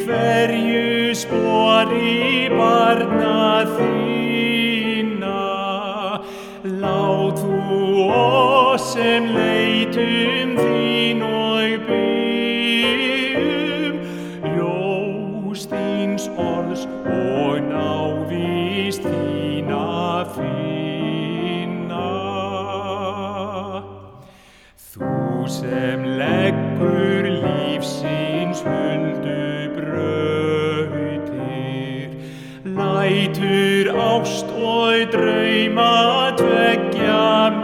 hverju spori barna þína. Lát þú oss sem leitum þín og byggjum ljós þíns orðs og návist þína finna. Þú sem leggur lífsins huldu brautir, lætur ást og drauma tveggja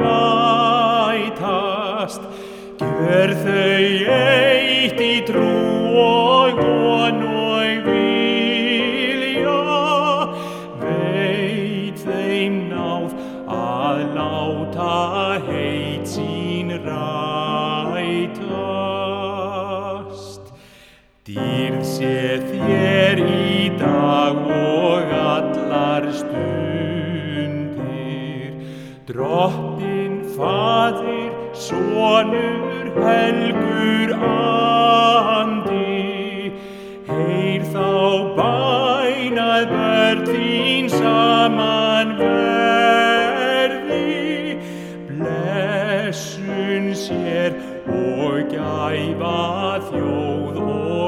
mætast, gjör þau eitt í trú og von og vilja, veit þeim náð að láta heit sín rætast. Dýrð sé þér í dag og allar stundir, Drottinn Faðir, Sonur, helgur andi. Heyr þá bæn að börn þín saman verði, blessun sér og gæfa þjóð og